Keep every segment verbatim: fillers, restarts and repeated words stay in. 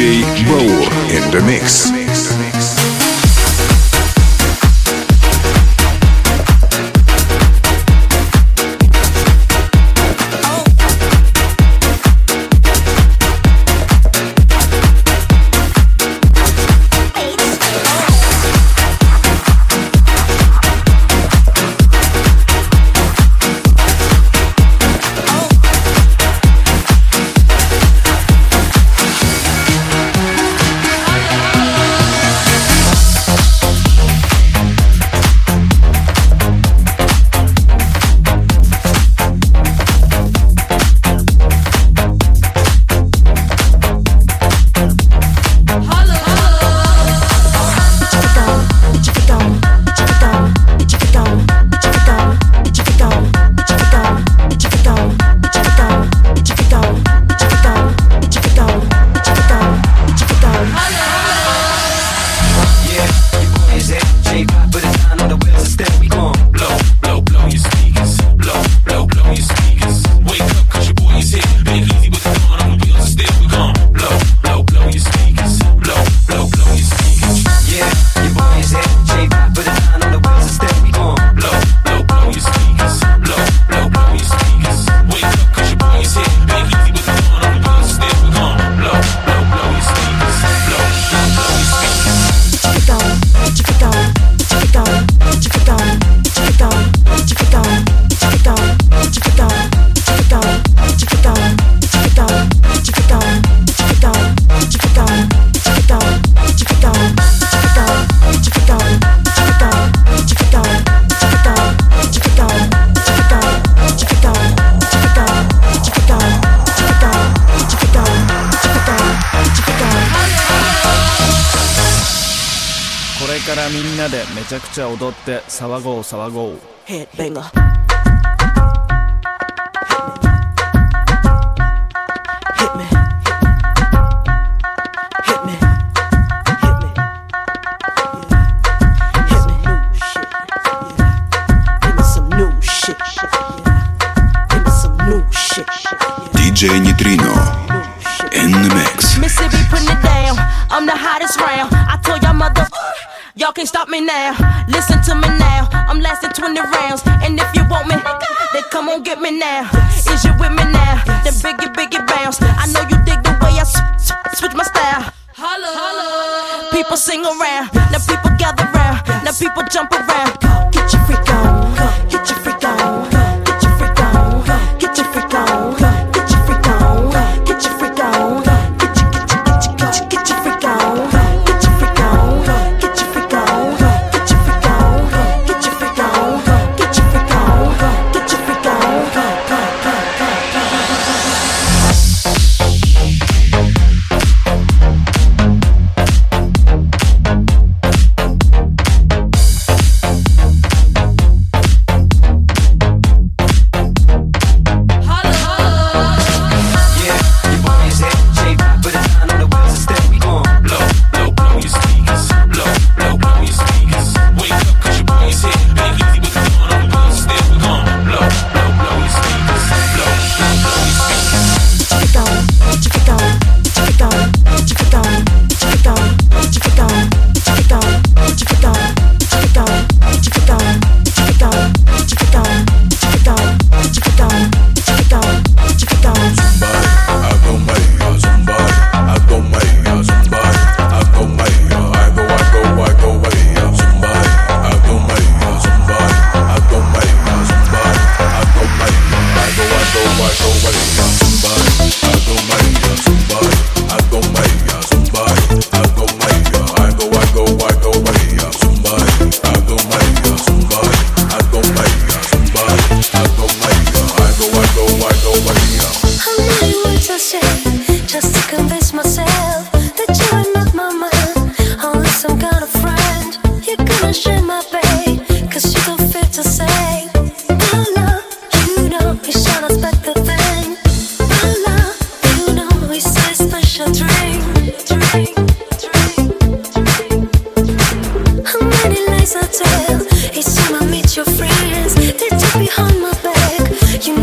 диджей Баур in the mix. みんなでめちゃくちゃ踊って騒ごう騒ごう Headbanger Hit me Hit me Hit me Hit me Give me some new shit Give me some new shit диджей Neutrino in the mix. Mississippi putting it down. I'm the hottest round. I told y'all mother y'all can't stop me now. Listen to me now. I'm lasting twenty rounds. And if you want me, then come on get me now. Is you with me now? Then biggie, biggie bounce. I know you dig the way I sw- sw- switch my style. Holla, holla. People sing around. Now people gather round. Now people jump around. Get your freak on. Get your freak on. Get your freak on. Get your freak on. Get your freak on. Get your freak on. Get your, get your, get your, get your, get your freak on. Get your freak on. Get your freak on. Get your freak on. Get your freak on. Get your freak on. Get your freak on.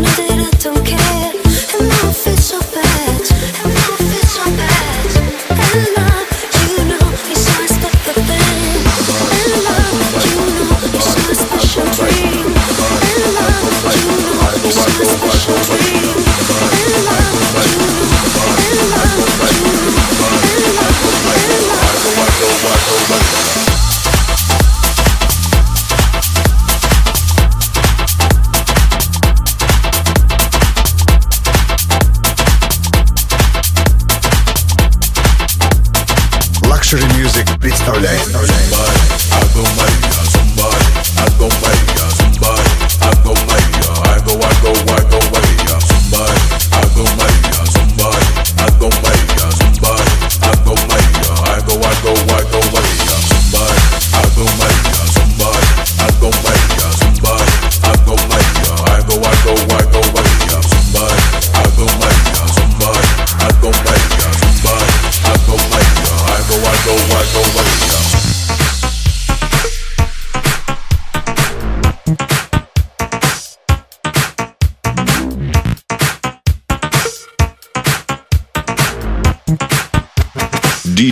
And now I feel so bad, and now I feel so bad.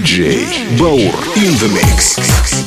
диджей Баур in the mix.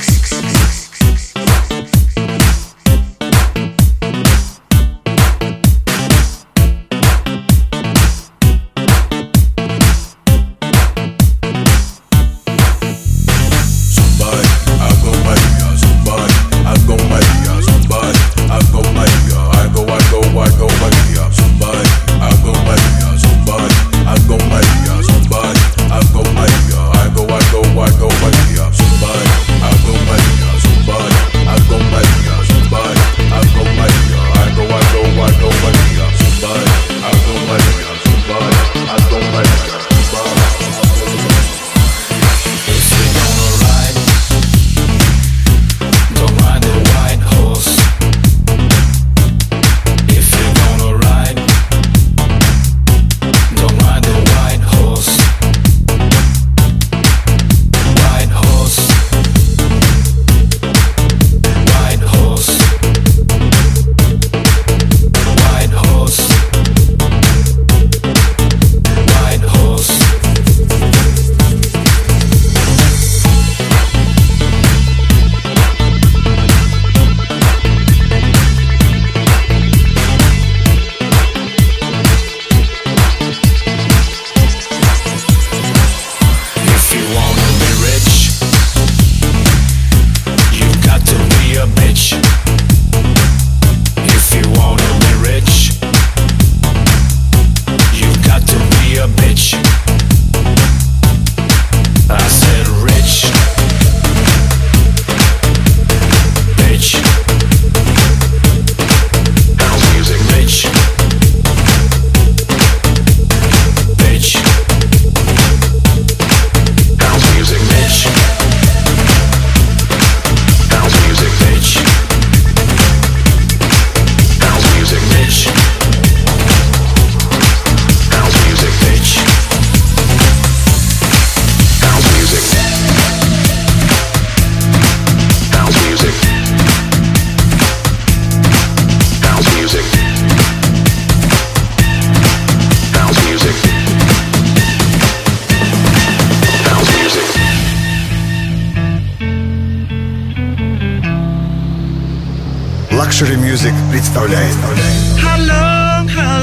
Luxury Music представляет. How long, how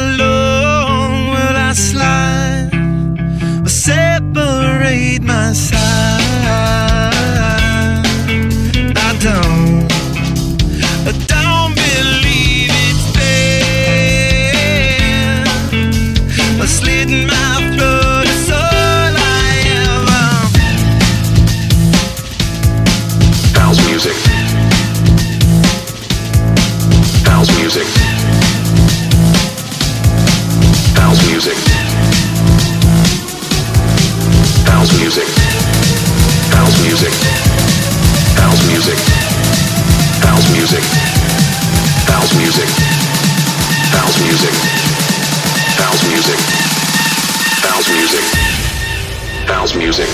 long will I slide or separate my side? I don't, I don't believe it's fair. A slit in my throat is all I ever. House music. House music. House music. House music. House music. House music. House music. House music. House music. House music. House music. House music.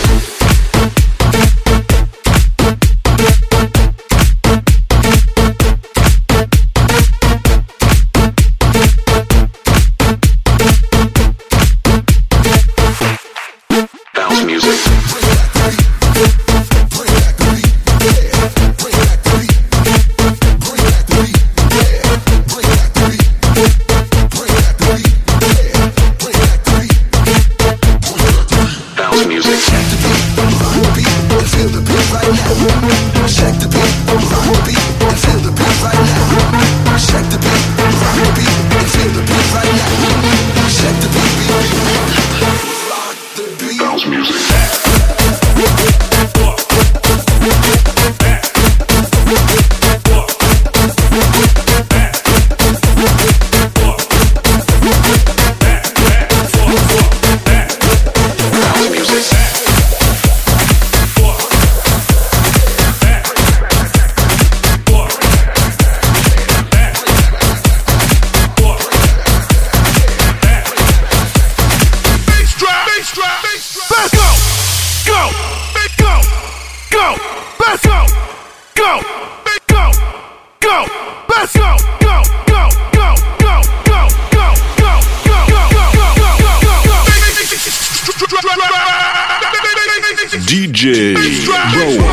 диджей диджей Баур.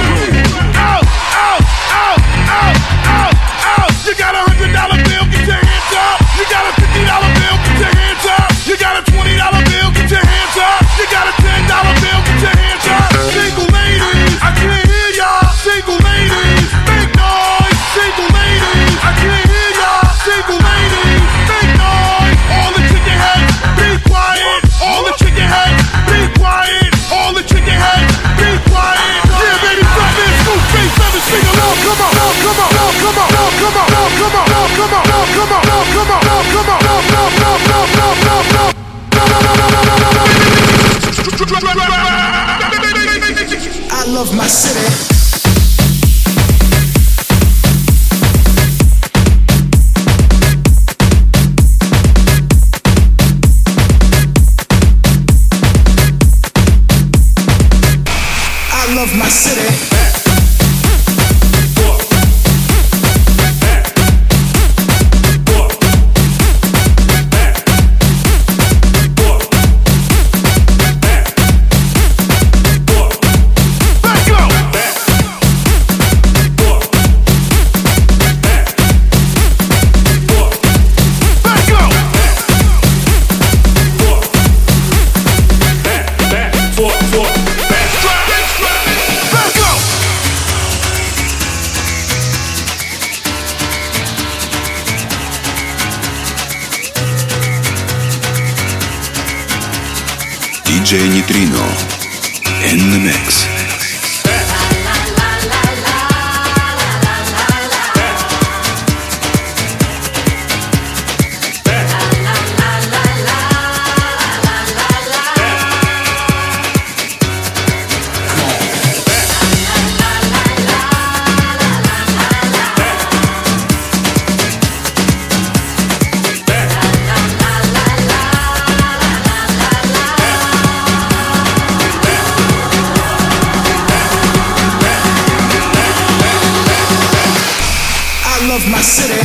You got a hundred dollar bill, get your hands up. You got a fifty dollar bill, get your hands up. You got a twenty dollar bill, get your hands up. You got a ten dollar bill, get your hands up. Single ladies, I can't hear y'all. Single ladies, make noise. Single ladies, I can't hear y'all. Single ladies, make noise. All the chicken heads, be quiet. All the chicken heads, be quiet. All the chicken heads, be quiet. Yeah, baby, drop in, scoop, face, seven, sing along. Come on, come on, come on, come on, come on, come on, come on, come on, come on, come on, come on, I love my city. I love my city. диджей Нейтрино in the mix. My city.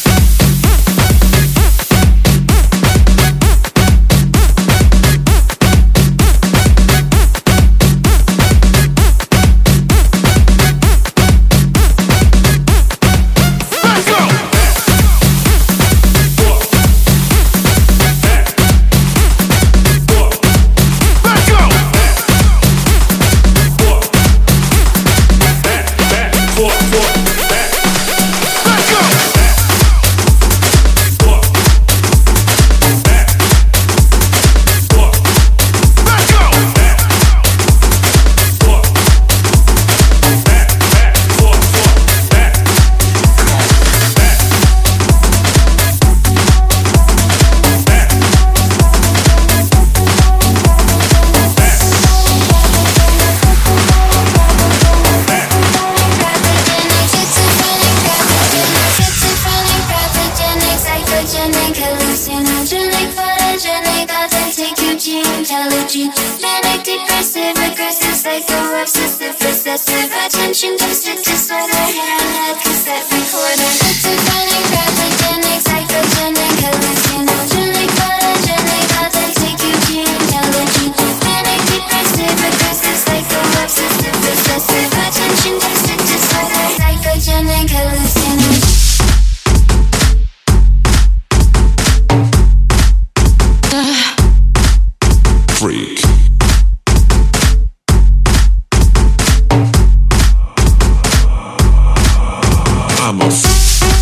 Manic, depressive, aggressive, psycho, obsessive, possessive, attention deficit disorder, hair and head cassette recorder, schizophrenic, pathogenic, psychogenic, hallucinogenic, photogenic, authentic, Eugene, intelligent, manic, depressive, aggressive, psycho, obsessive, possessive, attention deficit disorder, psychogenic, hallucinogenic. Freak. I'm a freak.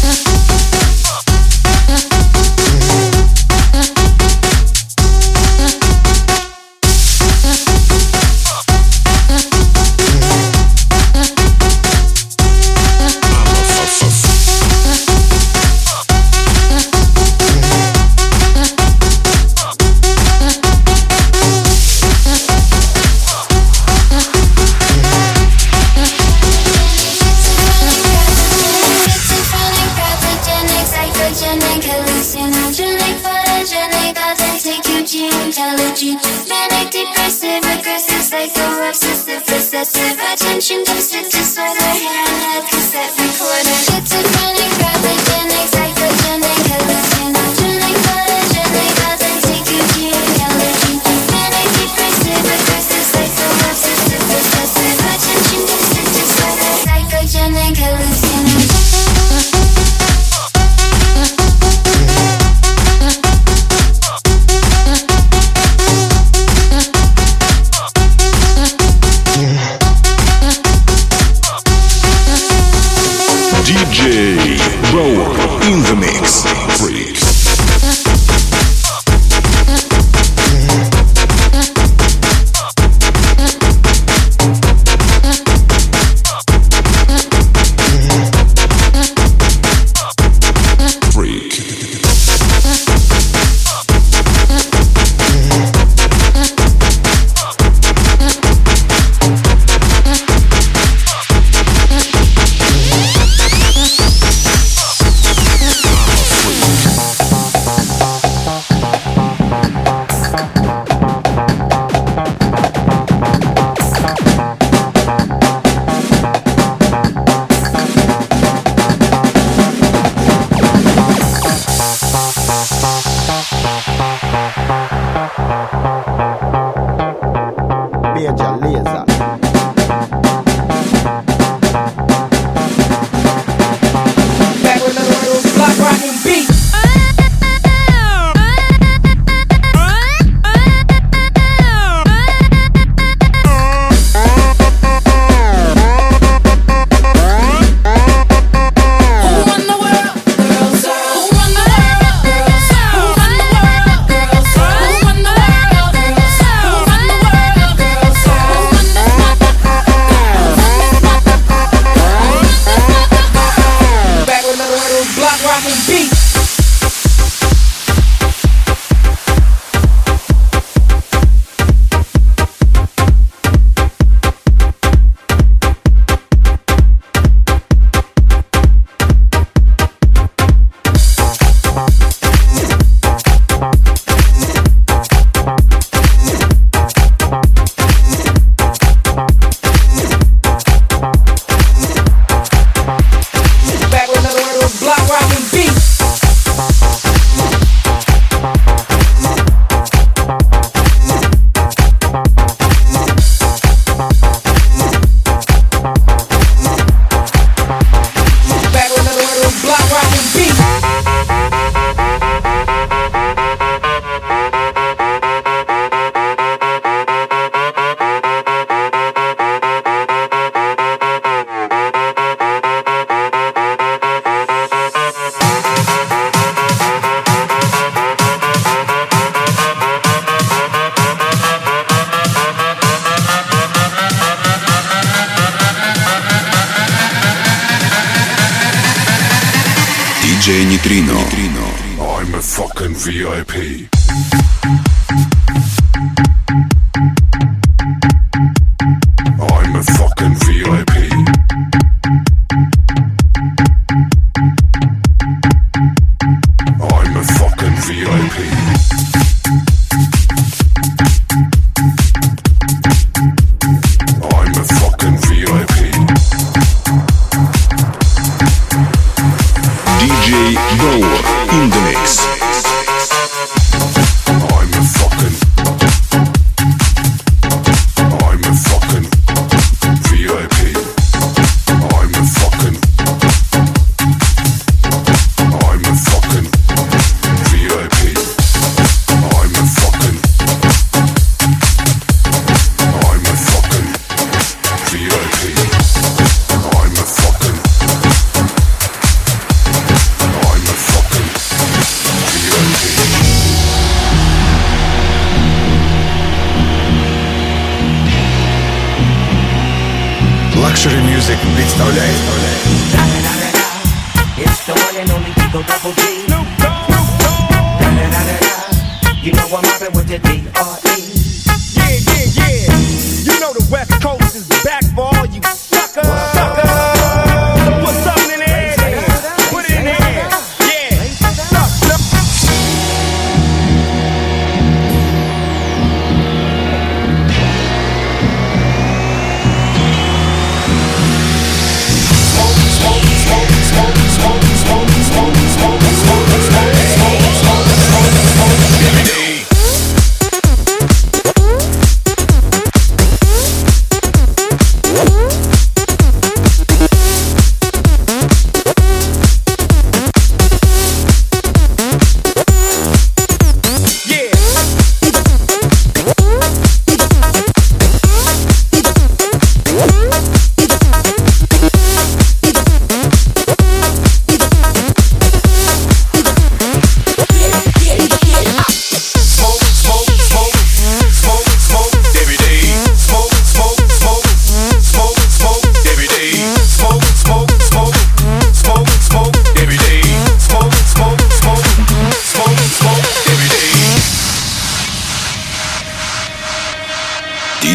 Manic, depressive, aggressive, psycho, obsessive, possessive, attention deficit disorder, hair and head cassette recorder, schizophrenic, pathogenic, psychogenic, hallucinogenic, photogenic, authentic, Eugene, intelligent, manic, depressive, aggressive, psycho, obsessive, possessive, ди джей Bauer in the mix. Freak. ди джей Neutrino. I'm a fucking ви ай пи. I'm a fucking ви ай пи. I'm a fucking ви ай пи. I'm a fucking ви ай пи. ди джей Bauer in the mix. I'm a fucking I'm a fucking ви ай пи. I'm a fucking I'm a fucking ви ай пи. I'm a fucking I'm a fucking ви ай пи. I'm a fucking I'm a fucking ви ай пи. Luxury Music представляет. It's the one and only Eagle Double G. Da-da-da-da-da. You know I'm mobbing with the D R E. Yeah, yeah, yeah. You know the West Coast is back for all you suckers. Suckers. So put something in the air. Put it in the air. Yeah. Suck, suck. Smoke, smoke, smoke, smoke, smoke, smoke, smoke, smoke, smoke, smoke, smoke, smoke, smoke, smoke, smoke, smoke, smoke, smoke, smoke, smoke,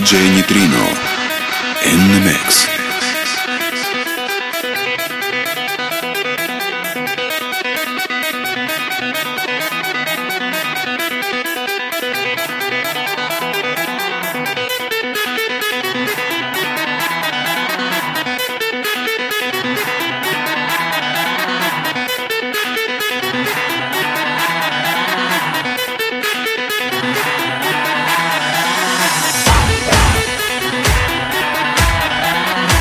J Neutrino in the mix. We'll be right back.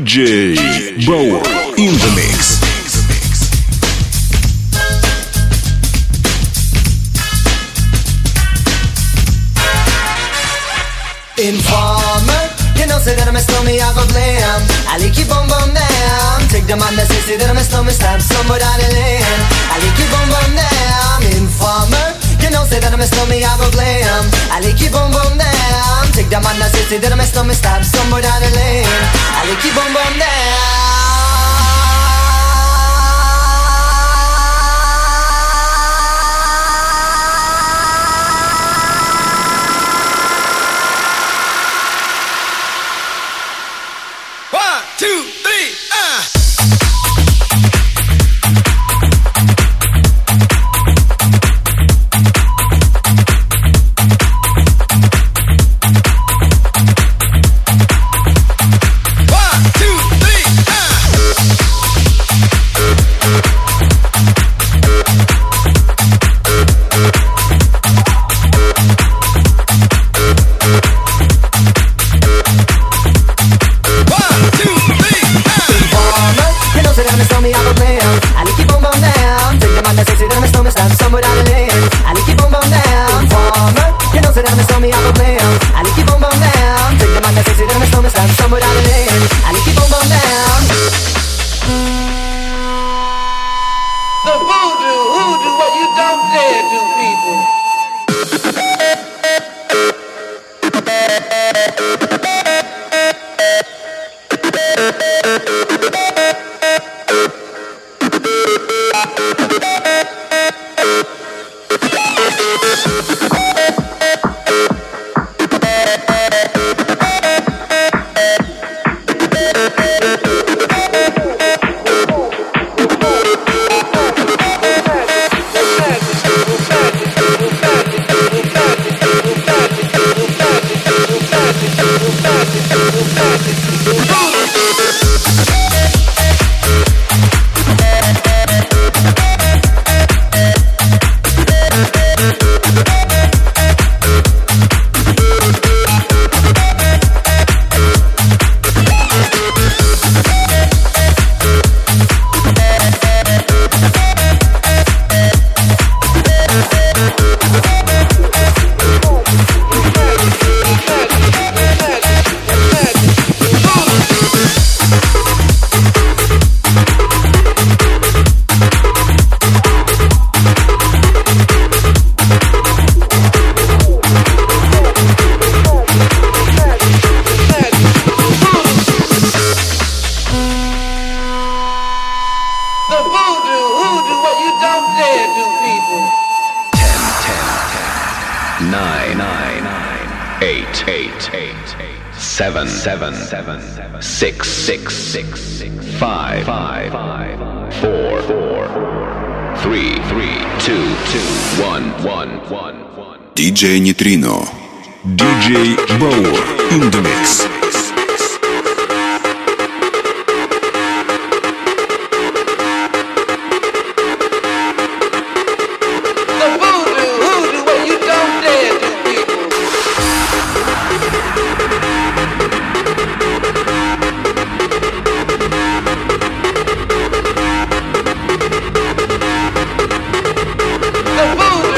J Bauer in the mix. Informer, you know say that I'm a snowman, I go blam. I like you boom boom down. Take the man that say, say that I'm a snowman, stab somewhere down the lane. I like you boom boom down. Informer, you know say that I'm a snowman, I go blam. I like you boom boom down. Take the man that say, say that I'm a snowman, stab somewhere down the lane. I like you boom boom down. Seven, seven, seven, six, six, six, five, five, four, four, three, three, two, two, one, one, one, one. ди джей Neutrino, ди джей Bauer in the mix.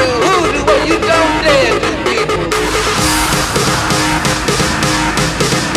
You don't dare do people.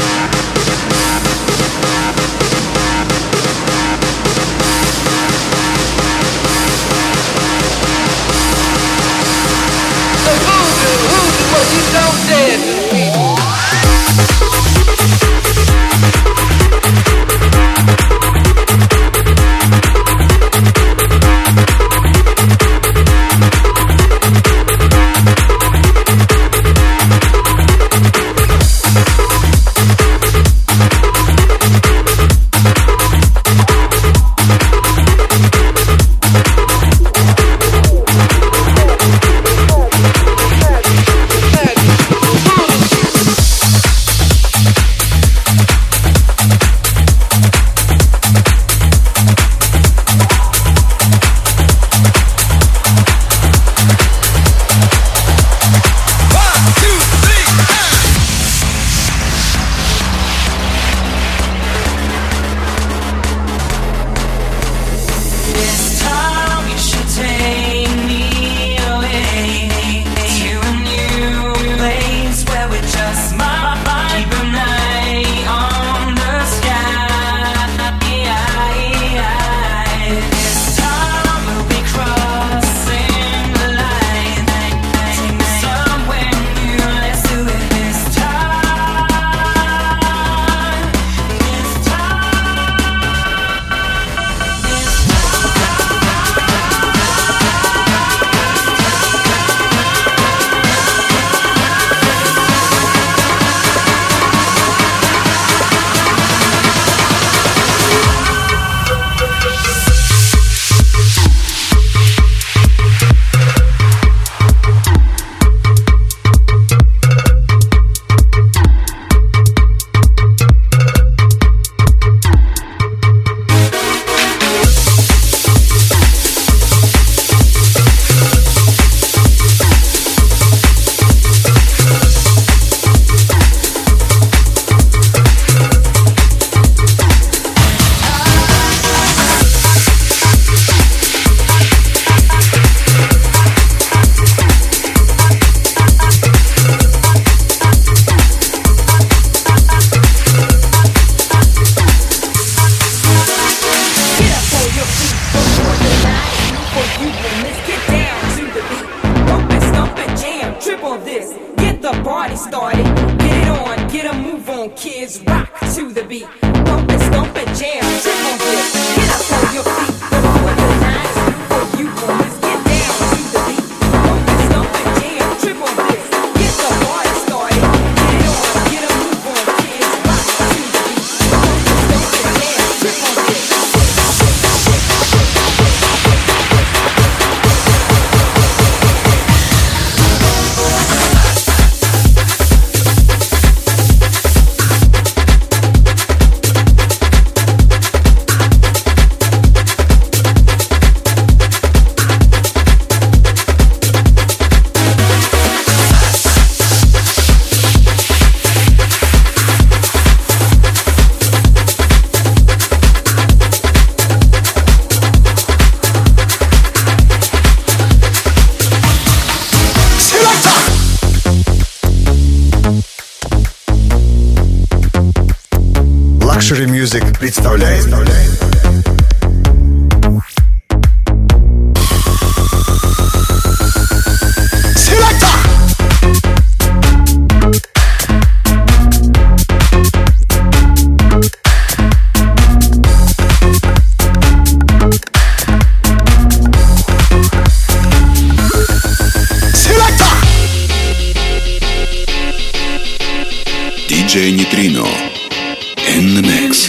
Music представляет диджей Нейтрино in the mix.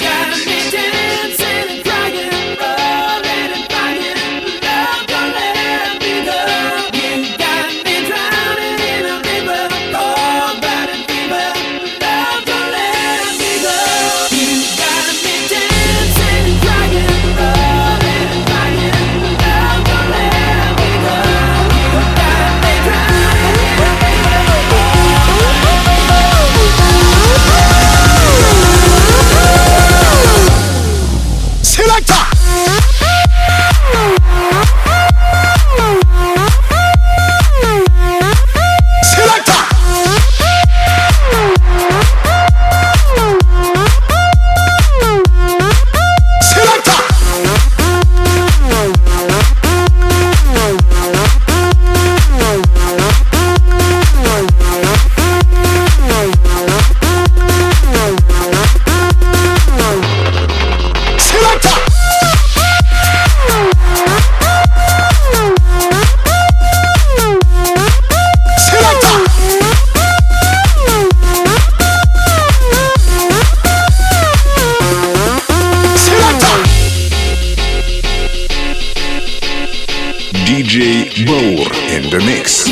диджей Bour in the mix.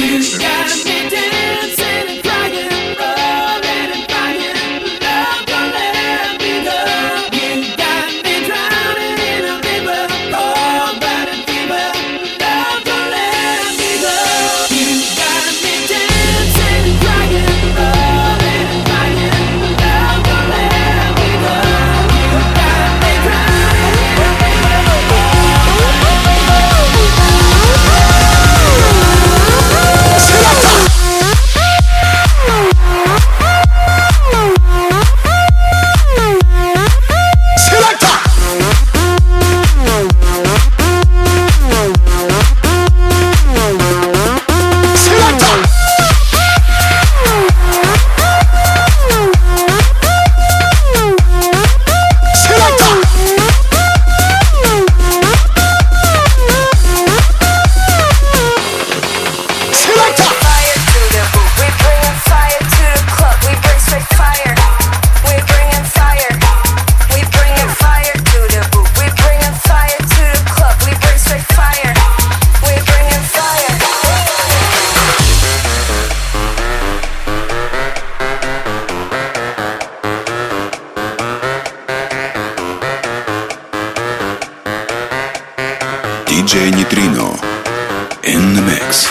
диджей Нейтрино in the mix.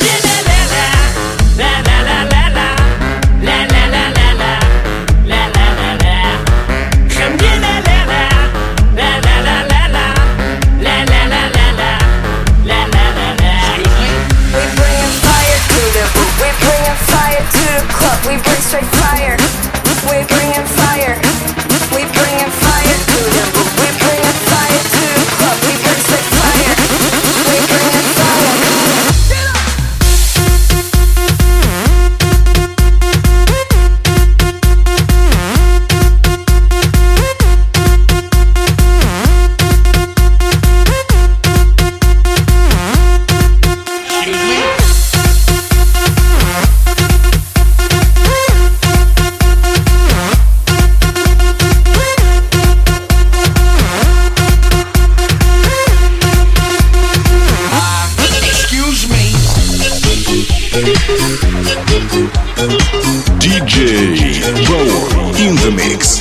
We bring straight fire. We bringin' fire. We bringin' fire to the booth. We bringin' fire to the club. We bring straight fire. We bringin' fire. диджей Bour in the mix.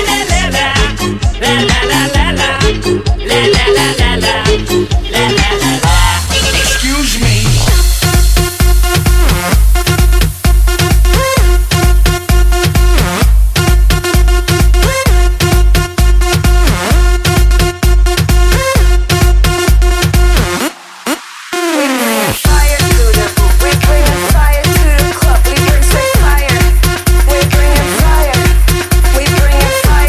Excuse me. We bringin' fire.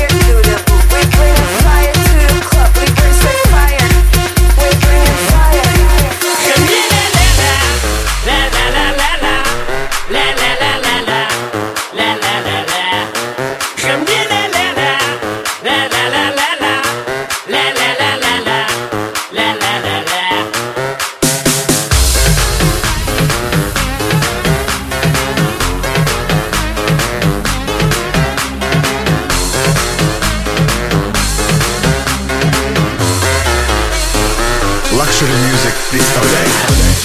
to the music, Disco Day.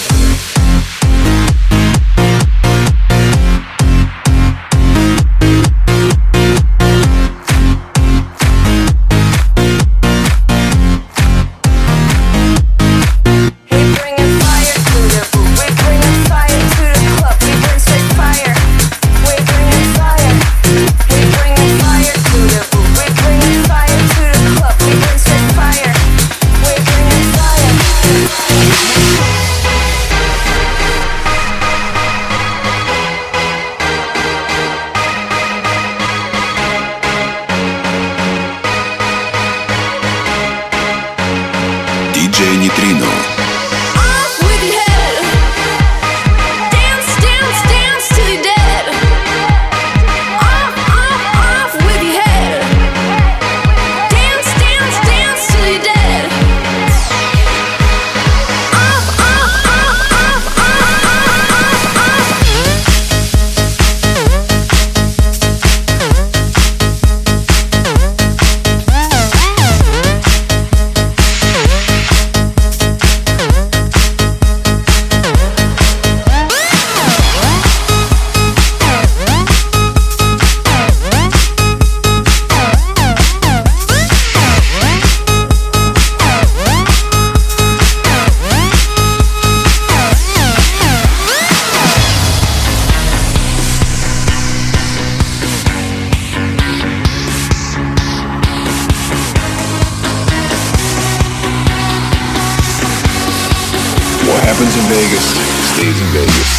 Happens in Vegas, stays in Vegas.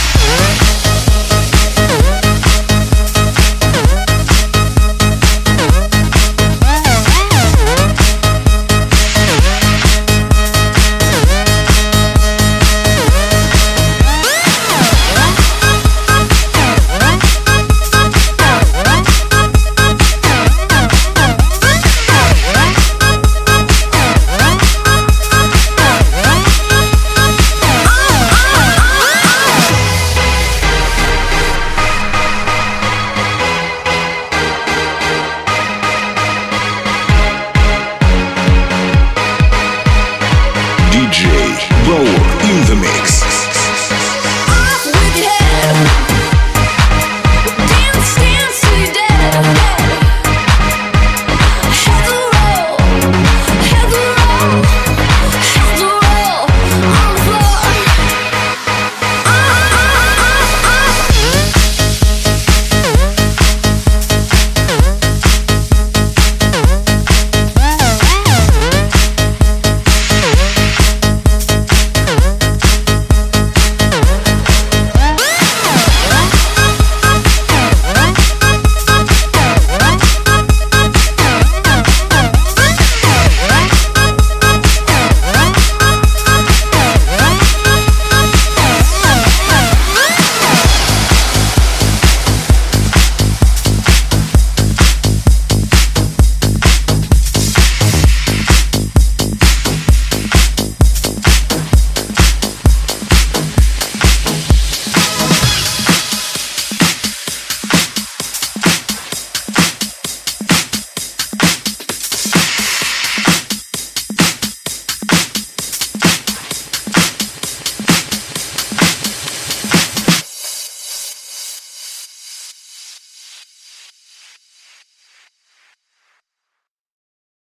D J Bower in the mix.